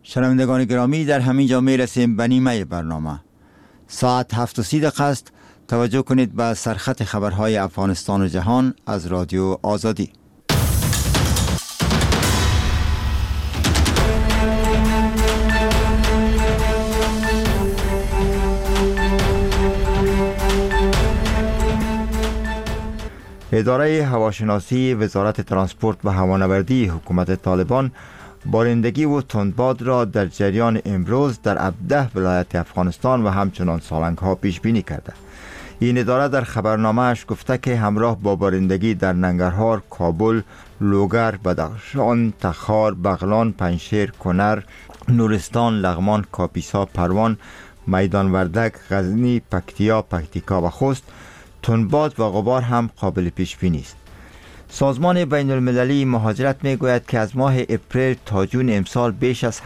شنوندگان گرامی، در همین جا می رسیم به نیمه برنامه. ساعت 7:30 است. توجه کنید به سرخط خبرهای افغانستان و جهان از رادیو آزادی. اداره هواشناسی وزارت ترانسپورت و هوانوردی حکومت طالبان بارندگی و تندباد را در جریان امروز در 17 ولایت افغانستان و همچنان سالنگ ها پیش بینی کرده. این اداره در خبرنامه اش گفته که همراه با بارندگی در ننگرهار، کابل، لوگر، بدخشان، تخار، بغلان، پنجشیر، کنر، نورستان، لغمان، کاپیسا، پروان، میدان وردک، غزنی، پکتیکا و خوست تندباد و غبار هم قابل پیش بینی است. سازمان بین المللی مهاجرت می گوید که از ماه اپریل تا جون امسال بیش از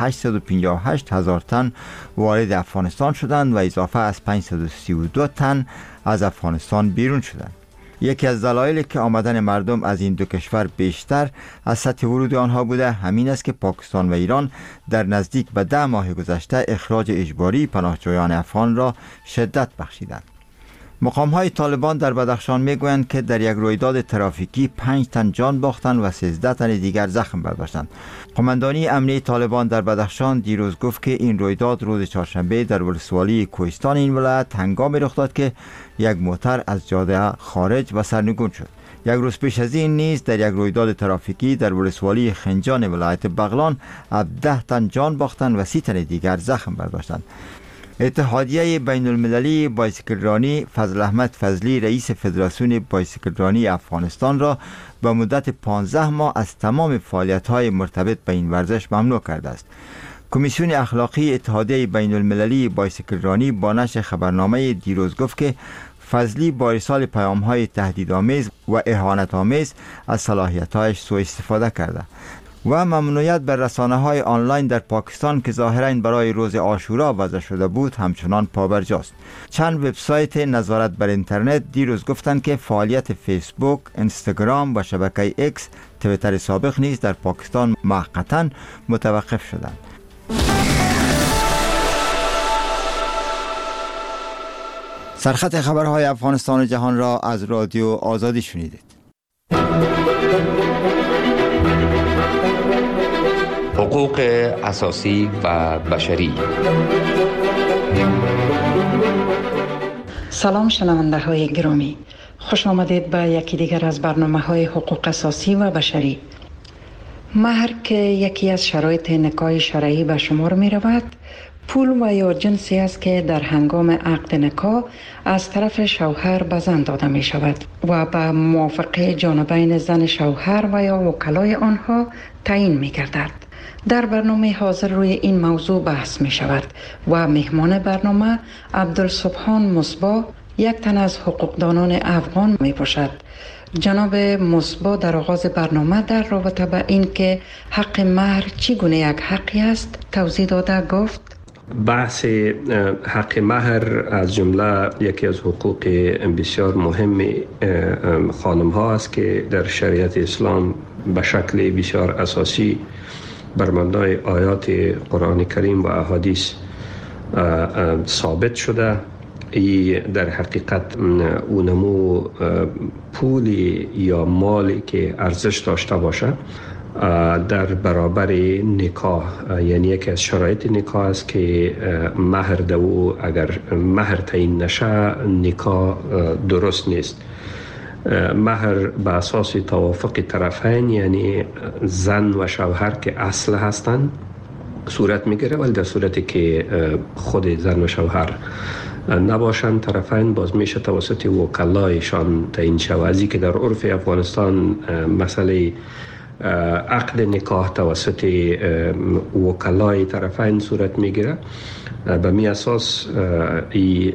858 هزار تن وارد افغانستان شدند و اضافه از 532 تن از افغانستان بیرون شدند. یکی از دلایلی که آمدن مردم از این دو کشور بیشتر از سطح ورود آنها بوده همین است که پاکستان و ایران در نزدیک به 10 ماه گذشته اخراج اجباری پناهجویان افغان را شدت بخشیدند. مقام‌های طالبان در بدخشان میگویند که در یک رویداد ترافیکی 5 تن جان باختند و 13 تن دیگر زخم برداشتند. قماندانی امنیه طالبان در بدخشان دیروز گفت که این رویداد روز چهارشنبه در ولسوالی کوهستان این ولایت هنگامی رخ داد که یک موتر از جاده خارج و سرنگون شد. یک روز پیش از این نیز در یک رویداد ترافیکی در ولسوالی خنجان ولایت بغلان 17 تن جان باختند و 30 تن دیگر زخم برداشتند. اتحادیه بین المللی بایسکلرانی فضل احمد فضلی رئیس فدراسیون بایسکلرانی افغانستان را به مدت 15 ماه از تمام فعالیت‌های مرتبط به این ورزش ممنوع کرده است. کمیسیون اخلاقی اتحادیه بین المللی بایسکلرانی با نشر خبرنامه دیروز گفت که فضلی با ارسال پیام‌های تهدیدآمیز و اهانت‌آمیز از صلاحیت‌هایش سوء استفاده کرده و ممنوعیت بر رسانه‌های آنلاین در پاکستان که ظاهراً برای روز عاشورا وضع شده بود همچنان پابرجاست. چند وبسایت نظارت بر اینترنت دیروز گفتند که فعالیت فیسبوک، اینستاگرام و شبکه ایکس، توییتر سابق نیز در پاکستان موقتاً متوقف شدند. سرخط خبرهای افغانستان و جهان را از رادیو آزادی شنیدید. حقوق اساسی و بشری. سلام شنونده های گرامی، خوش آمدید به یکی دیگر از برنامه های حقوق اساسی و بشری. مهر که یکی از شرایط نکاح شرعی به شمار می رود، پول و یا جنسی است که در هنگام عقد نکاح از طرف شوهر به زن داده می شود و به موافقه جانبین زن شوهر و یا وکلای آنها تعیین می گردد. در برنامه حاضر روی این موضوع بحث می شود و مهمان برنامه عبدالسبحان مصباح، یک تن از حقوقدانان افغان می باشد. جناب مصباح در آغاز برنامه در رابطه به این که حق مهر چگونه یک حقی است توضیح داده گفت: بحث حق مهر از جمله یکی از حقوق بسیار مهم خانم ها است که در شریعت اسلام به شکل بسیار اساسی بر مبنای آیات قرآن کریم و احادیث ثابت شده. ای در حقیقت اونمو پولی یا مالی که ارزش داشته باشه در برابر نکاح، یعنی یکی از شرایط نکاح است که مهر دو اگر مهر تعیین نشه نکاح درست نیست. مهر به اساس توافق طرفین، یعنی زن و شوهر که اصل هستند صورت میگیره، ولی در صورتی که خود زن و شوهر نباشند طرفین باز میشه توسط وکلایشان تعیین شود. از که در عرف افغانستان مسئله عقد نکاح توسط وکلای طرفین صورت میگیره. به می اساس این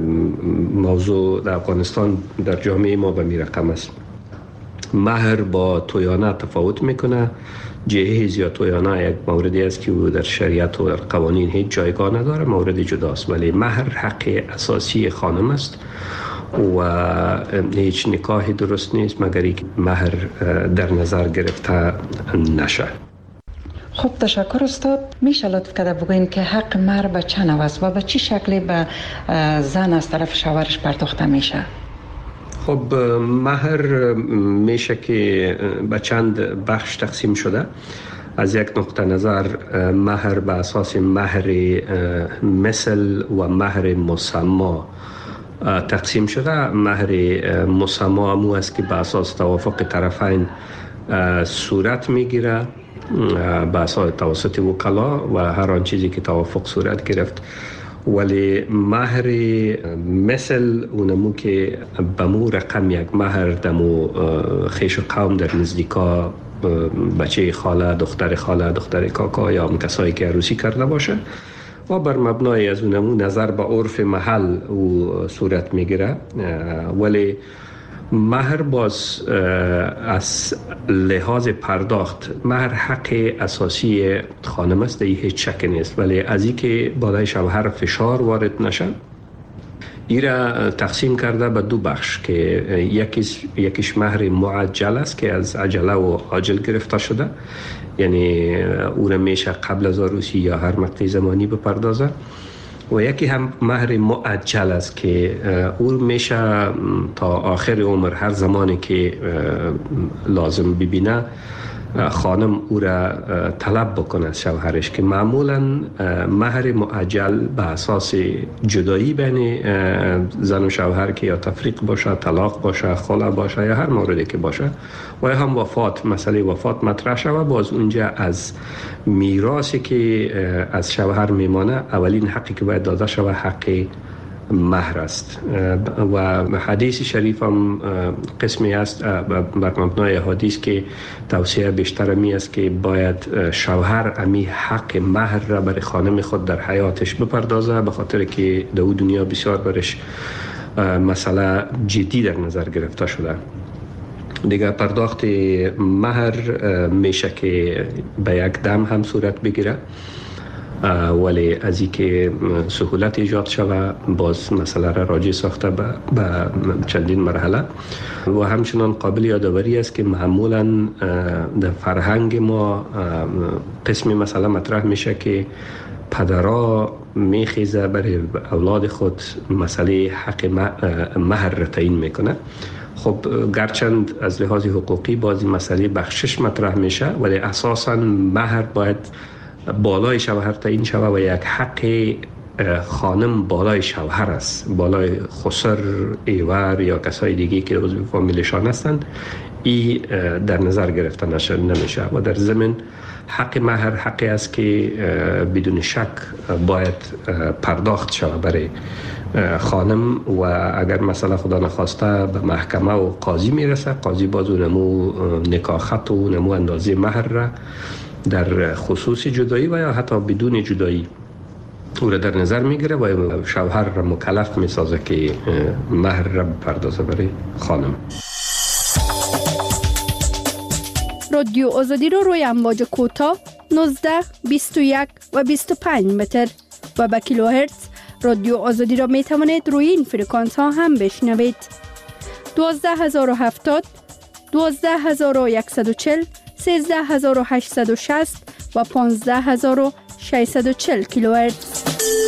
موضوع در افغانستان در جامعه ما به می رقم است. مهر با تویانه تفاوت میکنه. جهیز یا تویانه یک موردی است که در شریعت و در قوانین هیچ جایگاه نداره، مورد جداست، ولی مهر حق اساسی خانم است و هیچ نکاحی درست نیست مگر اینکه مهر در نظر گرفته نشه. خب تشکر استاد. میشه لطف کرده بگوین که حق مهر به چه نوع است و به چه شکلی به زن از طرف شوهرش پرداخته میشه؟ خب مهر میشه که به چند بخش تقسیم شده. از یک نقطه نظر مهر به اساس مهر مثل و مهر مسما تقسیم شده. مهر مسما امو است که به اساس توافق طرفین صورت میگیره به اساس توسط وکلا و هر آن چیزی که توافق صورت گرفت. ولی مهر مثل اونمو که بمو رقم یک مهر دمو خیش قوم در نزدیکا بچه خاله، دختر خاله، دختر کاکا یا هم کسایی که عروسی کرده باشه و بر مبنای از اونمو نظر به عرف محل و صورت میگیره. ولی مهر باز از لحاظ پرداخت مهر حق اساسی خانم است، دیگه هیچ شک نیست. ولی از این که بالای شوهر فشار وارد نشن ایرا تقسیم کرده به دو بخش که یکیش مهر معجل است که از عجله و عاجل گرفته شده، یعنی او را میشه قبل از عروسی یا هر مقطع زمانی بپردازه. و یکی هم مهر معجل است که او میشه تا آخر عمر هر زمانی که لازم ببینه خانم او را طلب بکنه از شوهرش، که معمولا مهر معجل به اساس جدایی بین زن و شوهر که یا تفریق باشه، طلاق باشه، خلع باشه یا هر موردی که باشه و یا هم وفات، مسئله وفات مطرح شود، باز اونجا از میراثی که از شوهر میمانه اولین حقی که باید داده شود حق مهر است. و حدیث شریف هم قسمی است بر مبنای حدیث که توصیه بیشتر می است که باید شوهر امی حق مهر را برای خانم خود در حیاتش بپردازه، به خاطر که در دنیا بسیار برش مسئله جدی در نظر گرفته شده. دیگه پرداخت مهر میشه که به یک دم هم صورت بگیره، ولی از این که سهولت ایجاد شود باز مسئله را راجع ساخته به چندین مرحله. و همچنان قابل یادآوری است که معمولا در فرهنگ ما قسمی مسئله مطرح میشه که پدرها میخیزه برای اولاد خود مسئله حق مهر را تعیین میکنه. خب گرچند از لحاظ حقوقی بازی مسئله بخشش مطرح میشه، ولی اساساً مهر باید بالای شوهر تعیین شود و یک حق خانم بالای شوهر است، بالای خسر، ایور یا کسای دیگه که عضو فامیلشان هستند، این در نظر گرفته نمیشه. و در ضمن حق مهر حقی است که بدون شک باید پرداخت شود برای خانم و اگر مثلا خدا نخواسته به محکمه و قاضی میرسه، قاضی باز اونمو نکاح خط و اونمو اندازه مهر را در خصوص جدایی و یا حتی بدون جدایی او را در نظر میگیره و شوهر را مکلف میسازه که مهر را بپردازه برای خانم. رادیو آزادی رو روی امواج کوتاه 19، 21 و 25 متر و به کیلوهرتز رادیو آزادی را می توانید روی این فرکانس ها هم بشنوید. 12070 12140 13860 و 15640 کیلوهرتز.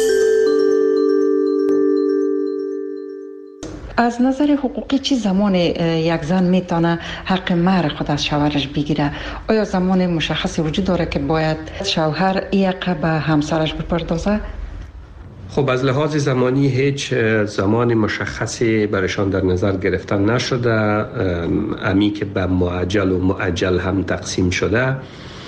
از نظر حقوقی چه زمان یک زن میتونه حق مهر خود از شوهرش بگیره؟ آیا زمان مشخصی وجود داره که باید شوهر این حق به همسرش بپردازه؟ خب از لحاظ زمانی هیچ زمان مشخصی برشان در نظر گرفتن نشده. امی که به معجل و مؤجل هم تقسیم شده،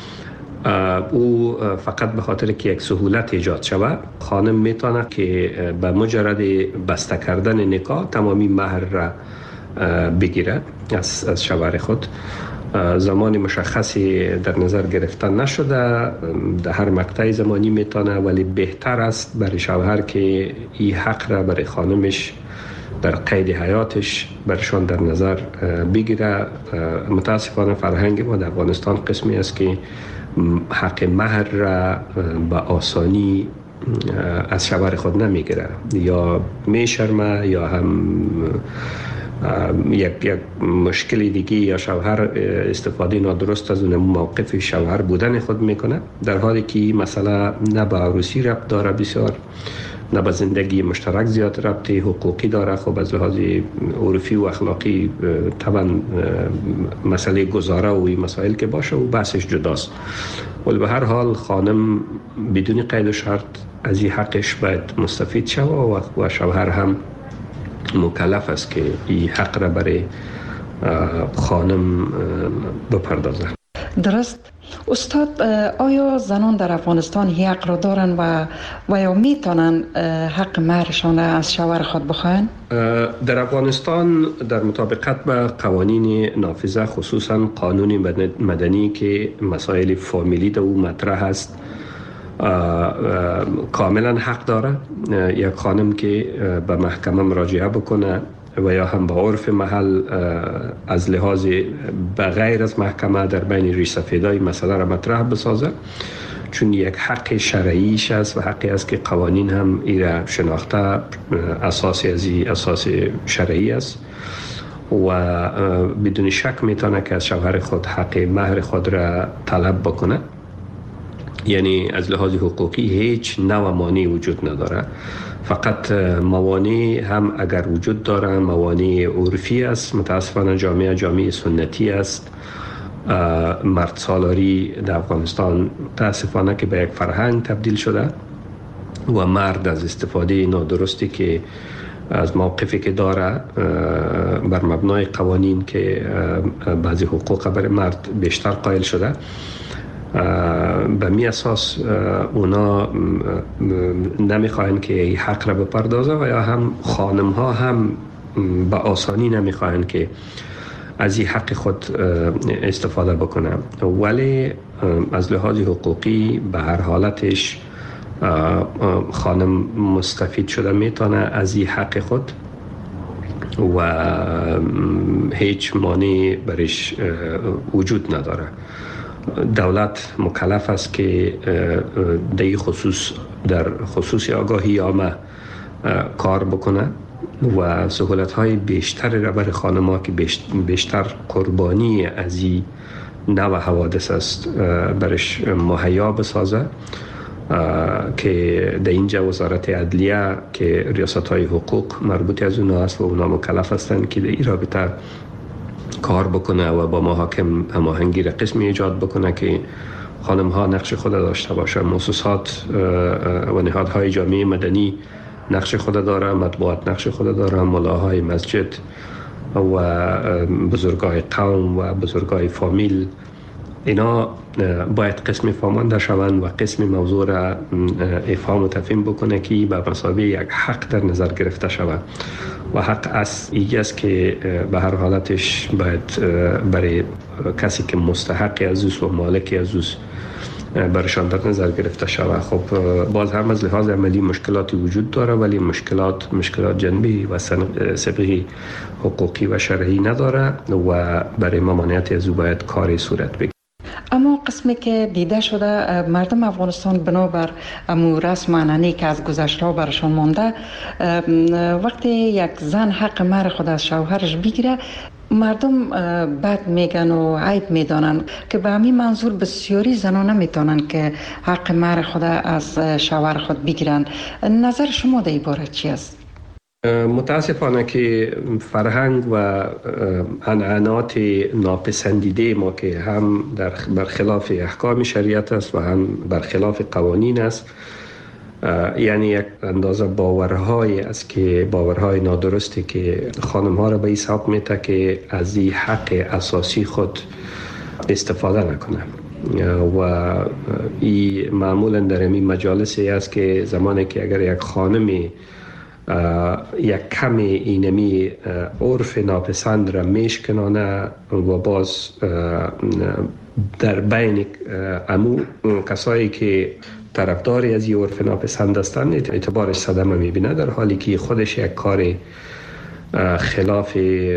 او فقط به خاطر که یک سهولت ایجاد شود، خانم میتونه که به مجرد بسته کردن نکاح تمامی مهر را بگیره از شوهر خود. زمان مشخصی در نظر گرفتن نشده، در هر مقطع زمانی میتونه، ولی بهتر است برای شوهر که این حق را برای خانمش در قید حیاتش برشان در نظر بگیره. متاسفانه فرهنگ ما در افغانستان قسمی است که حق مهر را به آسانی از شوهر خود نمیگیره، یا میشرمه یا هم یک مشکل دیگه یا شوهر استفاده نادرست از اون موقف شوهر بودن خود میکنه، در حالی که مسئله نه به عروسی ربط داره بسیار، نه به زندگی مشترک زیاد ربط حقوقی داره. خب از لحاظ عرفی و اخلاقی طبعا مسئله گذاره و این مسائل که باشه و بحثش جداست، ولی به هر حال خانم بدون قید و شرط از این حقش باید مستفید شود و شوهر هم مکلف است که این حق را برای خانم بپردازه. درست. استاد، آیا زنان در افغانستان این حق را دارن و یا میتونن حق مهرشان از شوهر خود بخواهن؟ در افغانستان در مطابقت به قوانین نافذه، خصوصا قانون مدنی که مسائل فامیلی در او مطرح است، کاملا حق داره یک خانم که به محکمه مراجعه بکنه و یا هم به عرف محل از لحاظ به غیر از محکمه در بین ریش سفیدای مسئله را مطرح بسازه، چون یک حق شرعیش است و حقی است که قوانین هم ایره شناخته اساسی از اساس شرعی است و بدون شک میتونه که از شوهر خود حق مهر خود را طلب بکنه. یعنی از لحاظ حقوقی هیچ نوع مانعی وجود نداره، فقط موانع هم اگر وجود داره موانع عرفی است. متاسفانه جامعه سنتی است. مرد سالاری در افغانستان متاسفانه که به یک فرهنگ تبدیل شده و مرد از استفاده نادرستی که از موقفی که داره بر مبنای قوانین که بعضی حقوق برای مرد بیشتر قائل شده، به می اساس اونا نمیخواین که این حق را بپردازه و یا هم خانم ها هم به آسانی نمیخواین که از این حق خود استفاده بکنه، ولی از لحاظ حقوقی به هر حالتش خانم مستفید شده میتونه از این حق خود و هیچ مانعی برش وجود نداره. دولت مکلف است که در خصوص آگاهی عامه کار بکنه و سهولت‌های بیشتری را برای خانم‌ها که بیشتر قربانی از این نوع حوادث است برش مهیا بسازه، که در اینجا وزارت عدلیه که ریاست‌های حقوق مربوط از اونها است و اونها مکلف هستند که در این رابطه کار بکنه و با محاکم هماهنگی را قسمی ایجاد بکنه که خانم ها نقش خود داشته باشه. مؤسسات و نهادهای جامعه مدنی نقش خود داره، مطبوعات نقش خود داره، ملاهای مسجد و بزرگای قوم و بزرگای فامیل، اینا باید قسم فهمانده شوند و قسم موضوع را افهام و تفهیم بکنه که به مثابه یک حق در نظر گرفته شود و حق است که به هر حالتش باید برای کسی که مستحق از و مالک از برشان در نظر گرفته شود. خب باز هم از لحاظ عملی مشکلاتی وجود داره، ولی مشکلات جنبی و سابقه حقوقی و شرعی نداره و برای ممانعت از او باید کاری صورت بگیرد. اما قسمی که دیده شده مردم افغانستان بنابر امو رسم عنعنه‌ای که از گذشته برشان مانده، وقتی یک زن حق مهر خود از شوهرش بگیره مردم بد میگن و عیب میدانن که به همین منظور بسیاری زنان نمیتونن که حق مهر خود از شوهر خود بگیرن. نظر شما در این باره چی است؟ متاسفانه که فرهنگ و عنعنات ناپسندیده ما که هم برخلاف احکام شریعت است و هم برخلاف قوانین است، یعنی یک اندازه باورهای است که باورهای نادرستی که خانم ها را به این سبب میته که از این حق اساسی خود استفاده نکنه و این معمولا در این مجالسی است که زمانی که اگر یک خانمی یک کمی اینمی عرف ناپسند را میشکنانه و باز در بین امو کسایی که طرفداری از این عرف ناپسند هستند اعتبارش صدمه میبینه، در حالی که خودش یک کار خلاف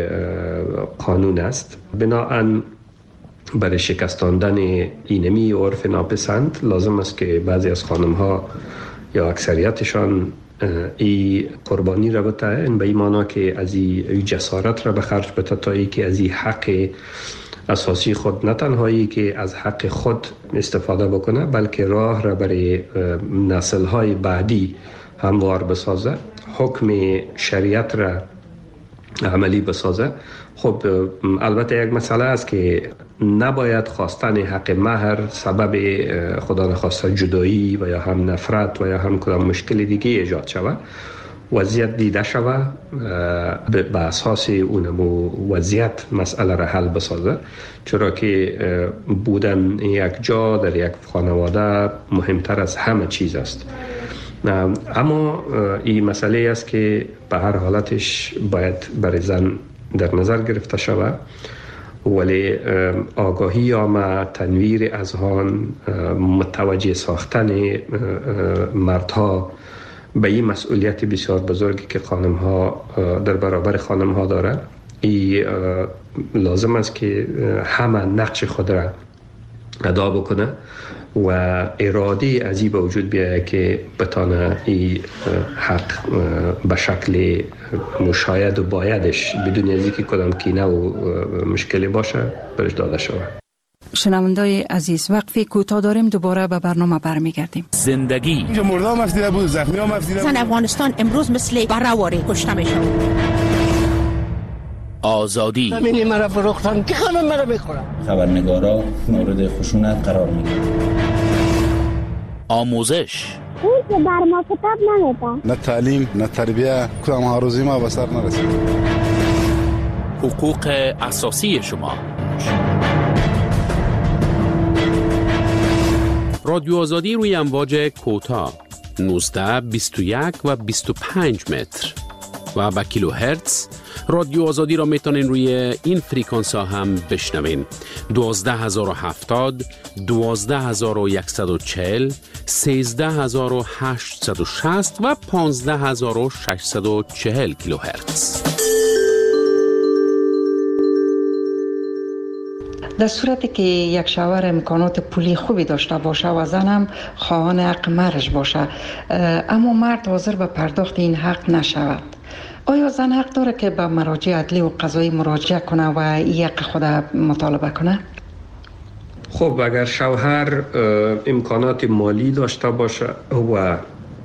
قانون است. بنابراین برای شکستاندن اینمی عرف ناپسند لازم است که بعضی از خانم ها یا اکثریتشان ای قربانی را بته، این به این معنا که از این جسارت را به خرج بته تا ای که از این حق اساسی خود نه تنهایی که از حق خود استفاده بکنه، بلکه راه را برای نسل‌های بعدی هموار بسازه، حکم شریعت را عملی بسازه. خب البته یک مسئله است که نباید خواستن حق مهر سبب خدا نخواسته جدایی و یا هم نفرت و یا هم کدام مشکل دیگه ایجاد شود. وضعیت دیده شود به اساس اونمو وضعیت مسئله را حل بسازه، چرا که بودن یک جا در یک خانواده مهمتر از همه چیز است. اما این مسئله است که به هر حالتش باید برای زن در نظر گرفته شود، ولی آگاهی آمه، تنویر اذهان، متوجه ساختن مردها به این مسئولیت بسیار بزرگی که خانم ها در برابر خانم ها داره، این لازم است که همه نقش خود را ادا بکنه و اراده از این به وجود بیاید که بتانه این حق به شکل مشاید و بایدش بدون از اینکه کدام کینه و مشکلی باشه برش داده شود. شنوندای عزیز، وقفی کوتاه داریم، دوباره به برنامه برمیگردیم. زندگی اینجا مردم مفیده بود، زخمی ها مفیده بود. زن افغانستان امروز مثل برهواری کشته میشه. آزادی زمینی مرا فروختن که همه مرا میخورن. خبرنگارا مورد خشونت قرار میگیرن. آموزش اون که بر ما کتاب نمیدن. نه تعلیم نه تربیه، کدام ها روزی ما به سر نرسید. حقوق اساسی شما. رادیو آزادی روی امواج کوتاه 19 21 و 25 متر و با کیلو هرتز. رادیو آزادی را میتونین روی این فریکانس ها هم بشنوین. 12070 12140 13860 و 15640 کیلو هرتز. در صورتی که یک شوهر امکانات پولی خوبی داشته باشه و زنم خواهان حق مهرش باشه، اما مرد حاضر به پرداخت این حق نشود، آیا زن حق داره که به مراجع عدلی و قضایی مراجعه کنه و این حق خود مطالبه کنه؟ خب اگر شوهر امکانات مالی داشته باشه و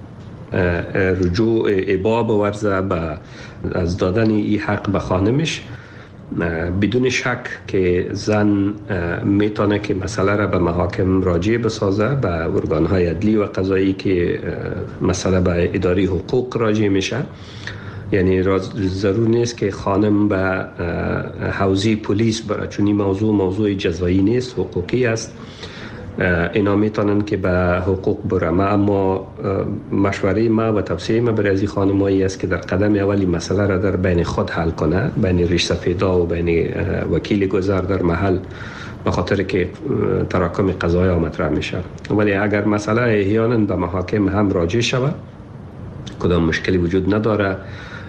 رجوع ابا بورزه از دادن این حق به خانمش، بدون شک که زن میتونه که مسئله را به محاکم راجع بسازه، به ارگانهای عدلی و قضایی که مسئله به اداره حقوق راجع میشه. یعنی ضرور نیست که خانم به حوزه پلیس بره، چون این موضوع جزایی نیست، حقوقی است. اینا میتونن که به حقوق برم، اما مشوره ما و توصیه ما برای از این خانمایی است که در قدم اولی مسئله را در بین خود حل کنه، بین ریش سفیدا و بین وکیل گذر در محل، به خاطر که تراکم قضایی مطرح میشه. ولی اگر مسئله احیانا به محاکم هم راجع شود، کدام مشکلی وجود نداره.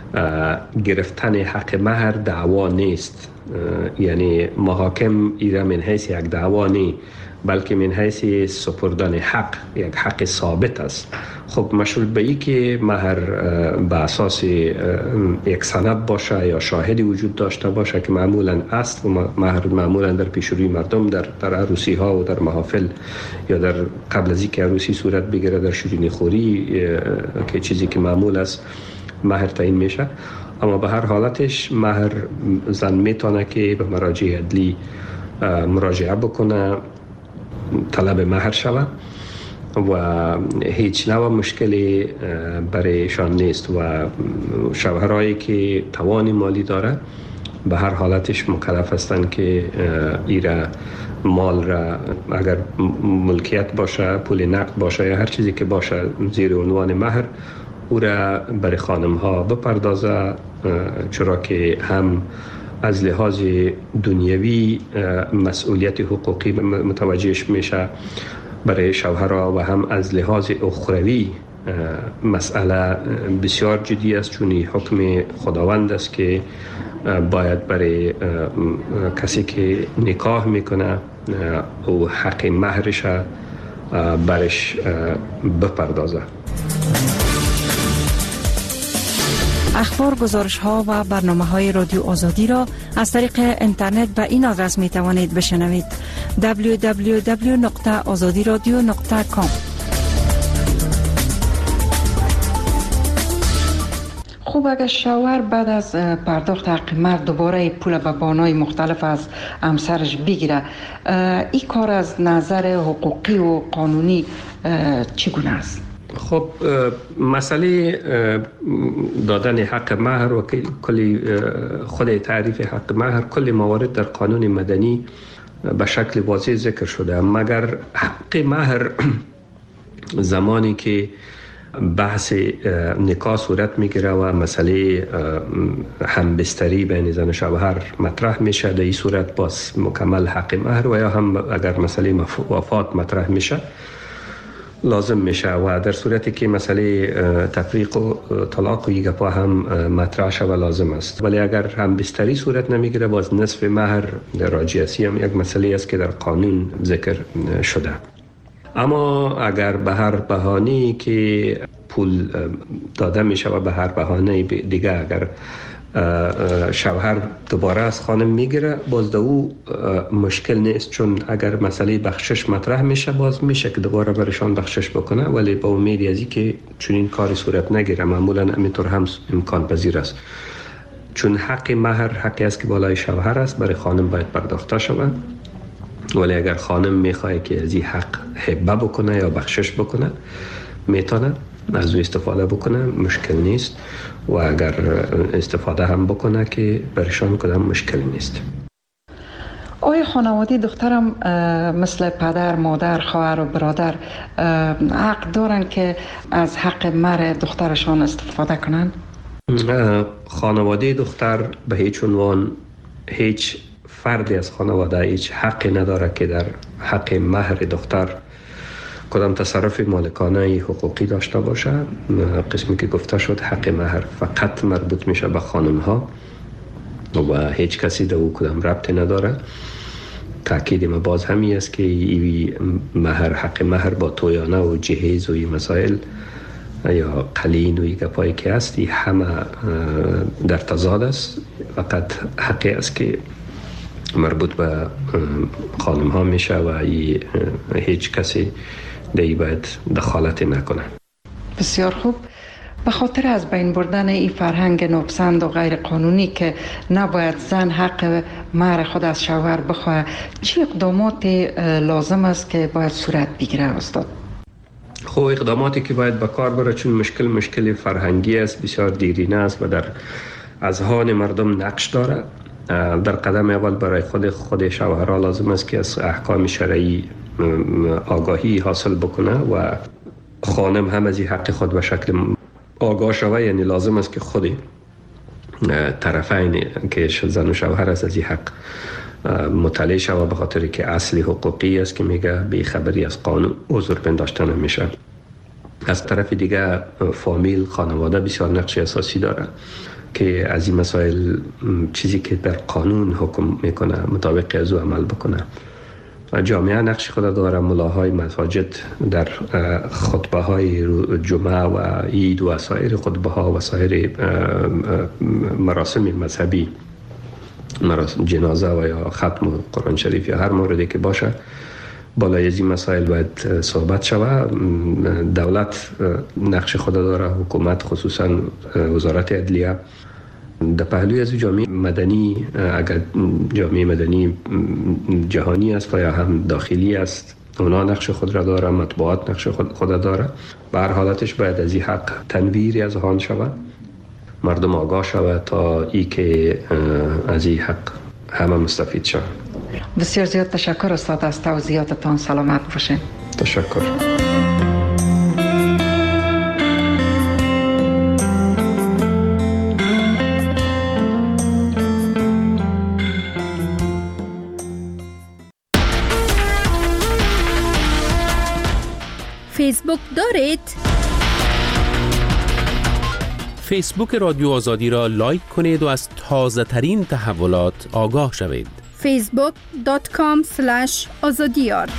گرفتن حق مهر دعوا نیست، یعنی محاکم ایره من حیث یک دعوا نیست، بلکه من حیث سپردن حق، یک حق ثابت است. خب مشروط به این که مهر به اساس یک سند باشه یا شاهدی وجود داشته باشه که معمولا است، و مهر معمولا در پیشروی مردم در عروسی ها و در محافل یا در قبل از اینکه عروسی صورت بگیره در شیرینی خوری که چیزی که معمول است مهر تعیین میشه. اما به هر حالتش مهر زن میتونه که به مراجع عدلی مراجعه بکنه، طلب مهر شود و هیچ نوع مشکلی برایشان نیست و شوهرایی که توان مالی داره به هر حالتش مکلف هستند که ایره مال را اگر ملکیت باشه، پول نقد باشه یا هر چیزی که باشه زیر عنوان مهر، او را برای خانم ها بپردازه، چرا که هم از لحاظ دنیوی مسئولیت حقوقی متوجهش میشه برای شوهرها و هم از لحاظ اخروی مسئله بسیار جدی است، چون حکم خداوند است که باید برای کسی که نکاح میکنه او حق مهرش برش بپردازه. اخبار، گزارش ها و برنامه های رادیو آزادی را از طریق اینترنت به این آدرس می توانید بشنوید: www.azadiradio.com. خوب، اگر شوهر بعد از پرداخت حق مهر دوباره پول به بانای مختلف از همسرش بگیره، این کار از نظر حقوقی و قانونی چگونه است؟ خب مسئله دادن حق مهر و کلی خود تعریف حق مهر، کلی موارد در قانون مدنی به شکل واضح ذکر شده، مگر حق مهر زمانی که بحث نکاح صورت میگیره و مسئله همبستری بین زن و شوهر مطرح میشه، در این صورت باز مکمل حق مهر، و یا هم اگر مسئله وفات مطرح میشه لازم میشه، و در صورتی که مسئله تفریق و طلاق و یک پا هم مطرح شده لازم است. ولی اگر همبستری صورت نمیگیره باز نصف مهر راجعیتی هم یک مسئله است که در قانون ذکر شده. اما اگر به هر بهانه‌ای که پول داده میشه و به هر بهانه دیگه اگر شوهر دوباره از خانم میگیره، باز او مشکل نیست، چون اگر مسئله بخشش مطرح میشه باز میشه که دوباره برشان بخشش بکنه، ولی با امید از این که چون این کاری صورت نگیره. معمولا همینطور هم امکان پذیر است، چون حق مهر حقی است که بالای شوهر است، برای خانم باید پرداخته شود. ولی اگر خانم میخواد که از این حق هبه بکنه یا بخشش بکنه، میتونه از او استفاده بکنه، مشکل نیست، و اگر استفاده هم بکنه که برشان کدام مشکل نیست. آیا خانواده دخترم مثل پدر، مادر، خواهر و برادر حق دارن که از حق مهر دخترشان استفاده کنند؟ خانواده دختر به هیچ عنوان، هیچ فردی از خانواده هیچ حقی نداره که در حق مهر دختر کدام تصرف مالکانه حقوقی داشته باشه. قسمی که گفته شد حق مهر فقط مربوط میشه به خانم ها و هیچ کسی در او کدام ربطی نداره. تأکید ما باز همی است که ای مهر، حق مهر با تویانه و جهیز و این مسائل یا قلین و این گپایی که هستی همه در تضاد است. فقط حقی است که مربوط به خانم ها میشه و هیچ کسی دیگه باید دخالت نکنه. بسیار خوب. به خاطر از بین بردن این فرهنگ ناپسند و غیر قانونی که نباید زن حق مهر خود از شوهر بخواه، چه اقدامات لازم است که باید صورت بگیره استاد؟ خب اقداماتی که باید به کار بره، چون مشکل فرهنگی است، بسیار دیرینه است و در اذهان مردم نقش داره. در قدم اول برای خود شوهرها لازم است که از احکام شرعی آگاهی حاصل بکنه و خانم هم از این حق خود به شکل آگاه شوه. یعنی لازم است که خود طرفین که زن و شوهر است از این حق مطلع شوه، به خاطر که اصلی حقوقی است که میگه بی خبری از قانون عذر پنداشته نمیشه. از طرف دیگه فامیل، خانواده بسیار نقش اساسی داره که از این مسائل چیزی که در قانون حکم میکنه مطابق از او عمل بکنه. جامعه نقش خود داره. ملاهای مساجد در خطبه های جمعه و عید و سایر خطبه ها و سایر مراسم مذهبی، مراسم جنازه و یا ختم قرآن شریف یا هر موردی که باشه، بالای از این مسائل باید صحبت شود. دولت نقش خود داره، حکومت خصوصا وزارت عدلیه. در پهلوی از جامعه مدنی، اگر جامعه مدنی جهانی است و یا هم داخلی است، اونا نقش خود را داره، مطبوعات نقش خود داره. به هر حالتش باید از این حق تنویری از آن شود، مردم آگاه شود تا ای که از این حق همه مستفید شود. بسیار زیاد تشکر استاد از توضیحاتتان. سلامت باشین. تشکر. فیسبوک دارید؟ فیسبوک رادیو آزادی را لایک کنید و از تازه ترین تحولات آگاه شوید. facebook.com/azadiyar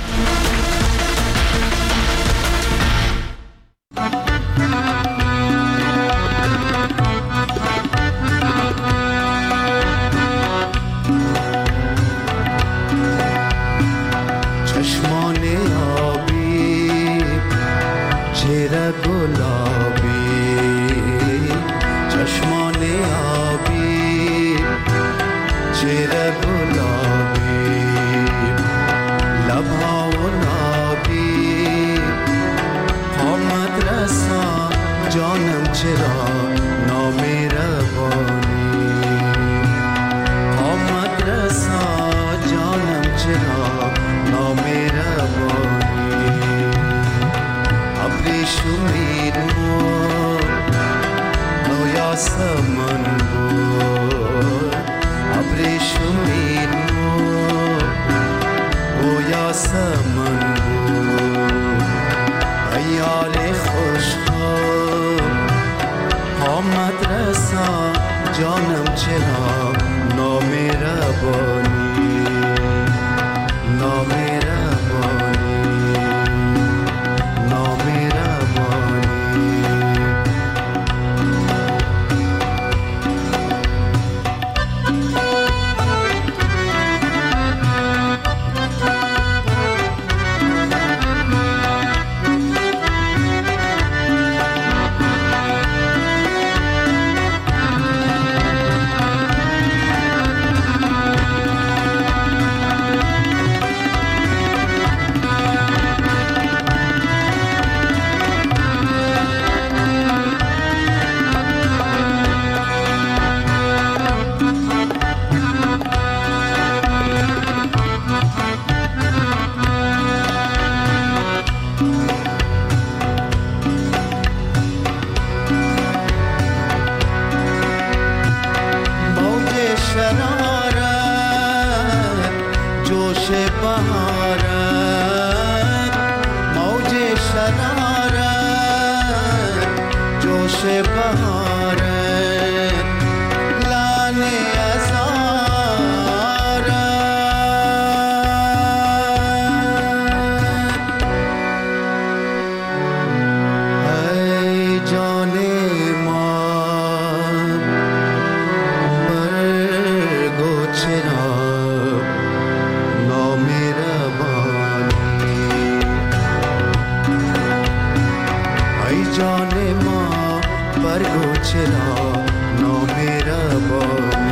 जाने माँ पर चला नो मेरा